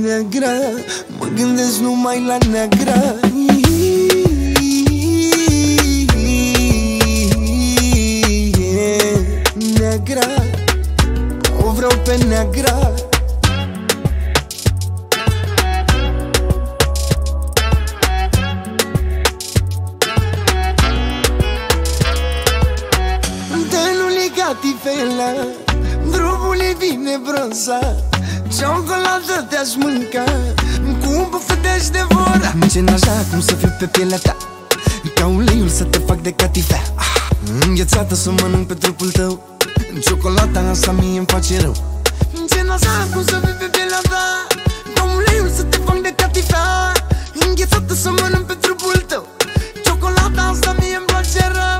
negră, mă gândesc numai la negră. Negră, o vreau pe negră. Catifela, drumul e bine bronzat, ciocolată te-aș mânca cu un bufetești de voră. Ce-n așa cum să fiu pe pielea ta, ca uleiul să te fac de catifea. Înghețată să mănânc pe trupul tău, ciocolata asta mie-mi face rău. Ce-n așa cum să fiu pe pielea ta, ca uleiul să te fac de catifea. Înghețată să mănânc pe trupul tău, ciocolata asta mie-mi place rău.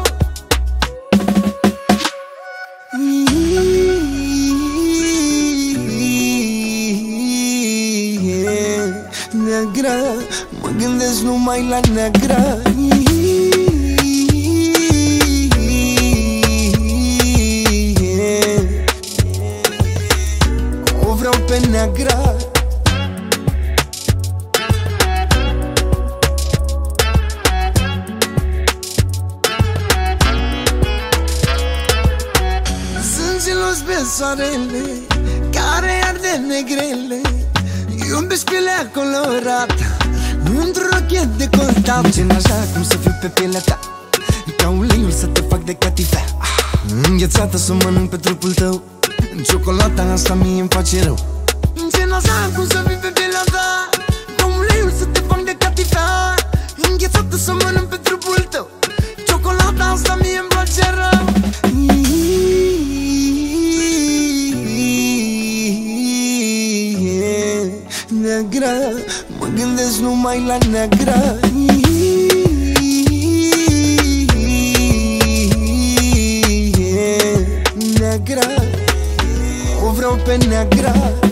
Negră, mă gândesc numai la negră. O vreau pe negră. Sunt gelos pe soarele care arde negrele, iubesc pielea colorată într-un rochet de contact. Ce-n așa cum să fiu pe pielea ta, ca uleiul să te fac de catifea. Înghețată să mănânc pe trupul tău, ciocolata asta mie-mi face rău. Ce-n așa cum să fiu pe pielea ta, ca uleiul să te fac de catifea. Înghețată să mănânc pe trupul tău, ciocolata asta mie-mi place rău. Negră, mă gândesc numai la negră. Negră, o vreau pe negră.